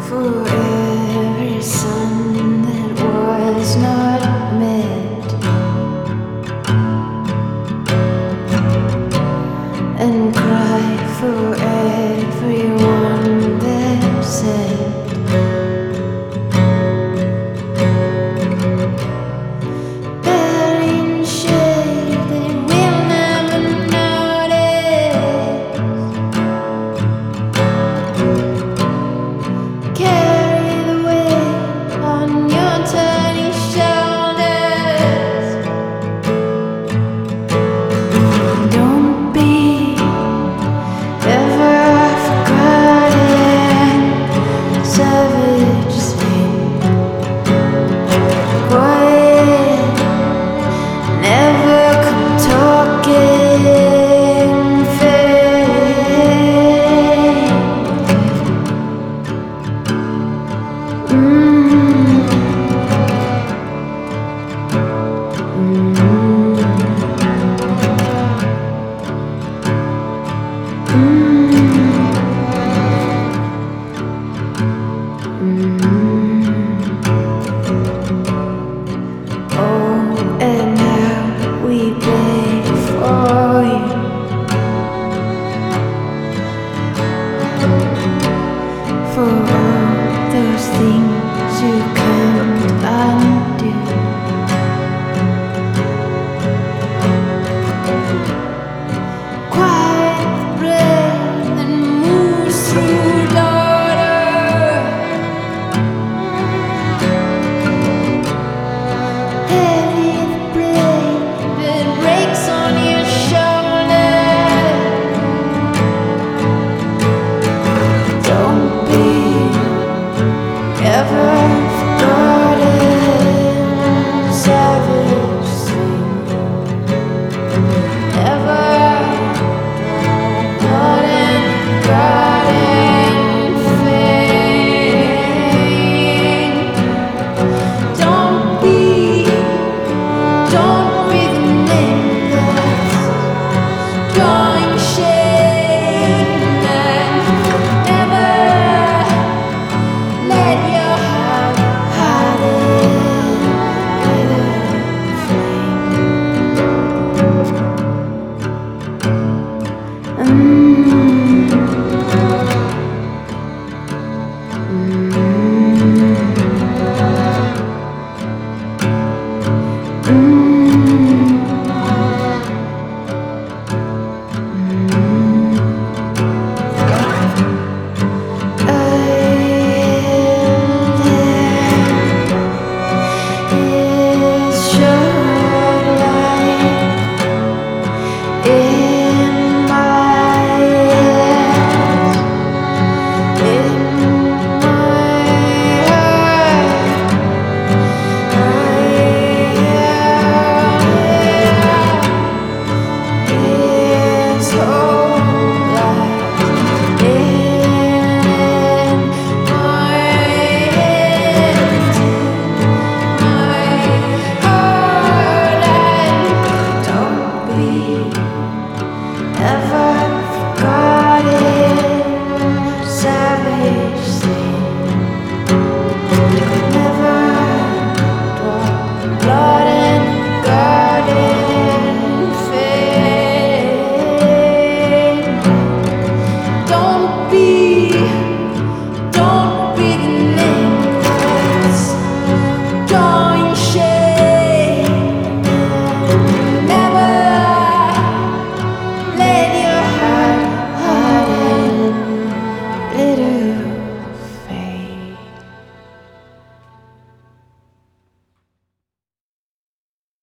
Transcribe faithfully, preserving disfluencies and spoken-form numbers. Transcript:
for every sun that was not met, and cry for everyone that said burying shade that we'll never notice. Carry the weight on your tiny shoulders. Don't be ever forgotten, savage sleep, quiet, never come talking, fade. Mm. Mm. Oh, and now we beg for you, for all those things you